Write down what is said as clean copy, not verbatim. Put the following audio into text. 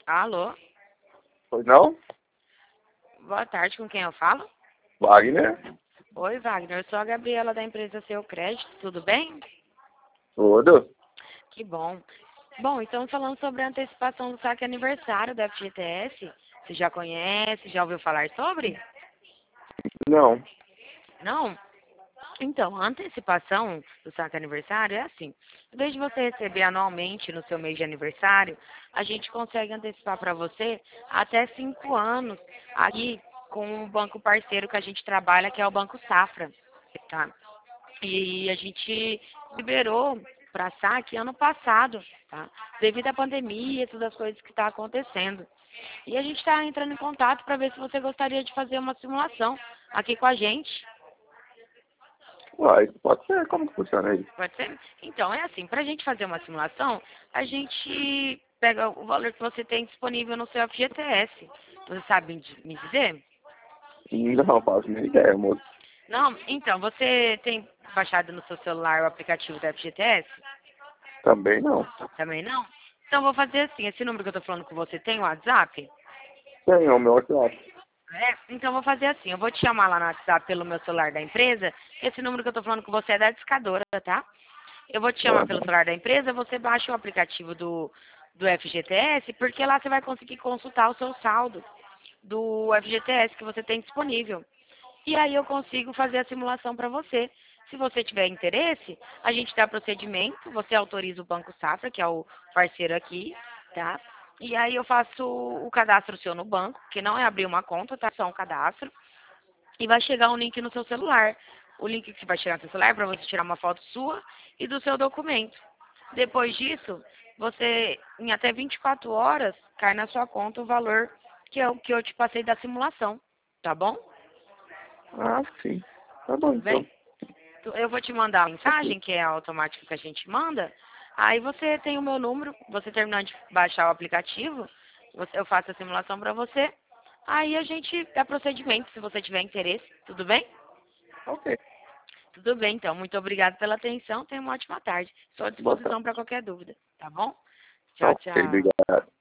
Alô? Pois não? Boa tarde, com quem eu falo? Wagner? Oi, Wagner, eu sou a Gabriela da empresa Seu Crédito, tudo bem? Tudo? Que bom. Bom, estamos falando sobre a antecipação do saque aniversário da FGTS. Você já conhece, já ouviu falar sobre? Não. Não? Então, a antecipação do saque aniversário é assim. Em vez de você receber anualmente no seu mês de aniversário, a gente consegue antecipar para você até 5 anos aqui com o banco parceiro que a gente trabalha, que é o Banco Safra, tá? E a gente liberou para saque ano passado, tá? Devido à pandemia e todas as coisas que estão acontecendo. E a gente está entrando em contato para ver se você gostaria de fazer uma simulação aqui com a gente. Uai, pode ser. Como que funciona isso? Pode ser? Então, é assim, para a gente fazer uma simulação, a gente pega o valor que você tem disponível no seu FGTS. Você sabe me dizer? Não, faço nem ideia, moço. Não? Então, você tem baixado no seu celular o aplicativo da FGTS? Também não. Também não? Então, vou fazer assim, esse número que eu estou falando com você tem o WhatsApp? Tem o meu WhatsApp. É? Então, vou fazer assim, eu vou te chamar lá no WhatsApp pelo meu celular da empresa. Esse número que eu estou falando com você é da discadora, tá? Eu vou te chamar pelo Aham. celular da empresa, você baixa o aplicativo do FGTS, porque lá você vai conseguir consultar o seu saldo do FGTS que você tem disponível. E aí eu consigo fazer a simulação para você. Se você tiver interesse, a gente dá procedimento, você autoriza o Banco Safra, que é o parceiro aqui, tá? E aí eu faço o cadastro seu no banco, que não é abrir uma conta, tá? Só um cadastro. E vai chegar um link no seu celular. O link que vai chegar no seu celular é para você tirar uma foto sua e do seu documento. Depois disso, você, em até 24 horas, cai na sua conta o valor que eu te passei da simulação. Tá bom? Ah, sim. Tá bom, Tudo então. bem? Eu vou te mandar a Ok. mensagem, que é automática que a gente manda. Aí você tem o meu número, você terminando de baixar o aplicativo, eu faço a simulação para você. Aí a gente dá procedimento, se você tiver interesse. Tudo bem? Ok. Tudo bem, então. Muito obrigada pela atenção. Tenha uma ótima tarde. Estou à Boa disposição tarde. para qualquer dúvida. Tá bom? Tchau, Ok, tchau. obrigado.